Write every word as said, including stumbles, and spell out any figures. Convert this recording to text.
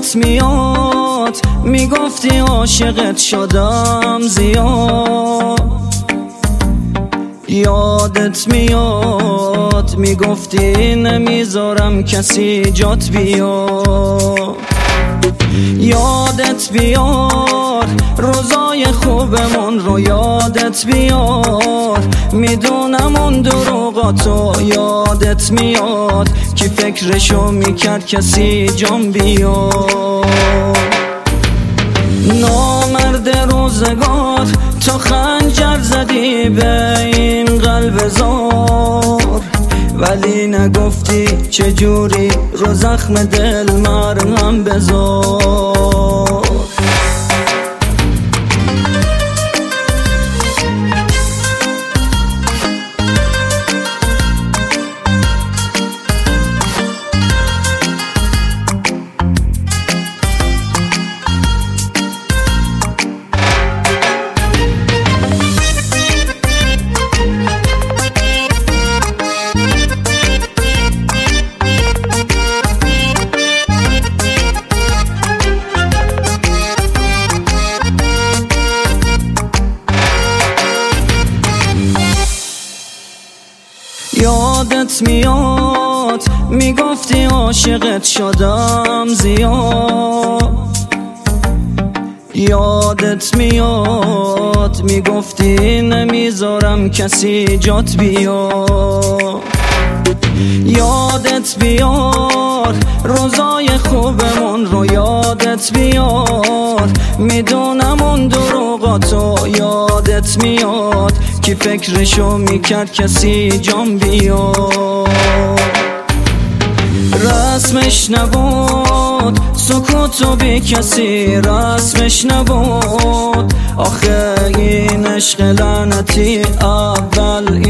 یادت میاد میگفتی عاشقت شدم زیاد، یادت میاد میگفتی نمیذارم کسی جات بیاد. یادت بیار روزای خوبمون رو، یادت بیار میدونم اون دروغاتو، یادت میاد کی فکرشو میکرد کسی جان بیار. نامرد روزگار تو خنجر زدی به این قلب زار، ولی نگفتی چجوری رو زخم دل مرهم بذار. یادت میاد میگفتی عاشقت شدم زیاد، یادت میاد میگفتی نمیذارم کسی جات بیاد. یادت بیار روزای خوبمون رو، یادت بیار میدونم اون دروغاتو، یادت میاد کی فکرشو میکرد کسی جان بیاد. رسمش نبود سکوتو بی کسی، رسمش نبود آخه این عشق لعنتی اول